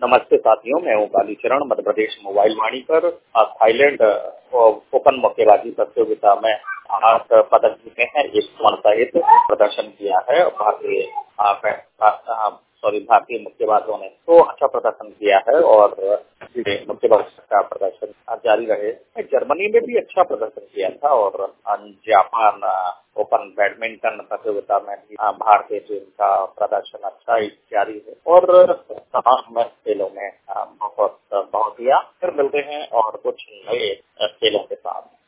नमस्ते साथियों, मैं हूँ कालीचरण। मध्य प्रदेश मोबाइल वाणी पर थाईलैंड ओपन मुक्केबाजी प्रतियोगिता में 8 पदक जीते हैं। एक स्वर्ण सहित प्रदर्शन किया है। भारतीय मुक्केबाजों ने तो अच्छा प्रदर्शन किया है और मुक्केबाज का प्रदर्शन जारी रहे। जर्मनी में भी अच्छा प्रदर्शन किया था और जापान ओपन बैडमिंटन प्रतियोगिता में भी भारतीय टीम का प्रदर्शन अच्छा ही जारी है और तमाम खेलों में बहुत दिया। फिर मिलते हैं और कुछ नए खेलों के साथ।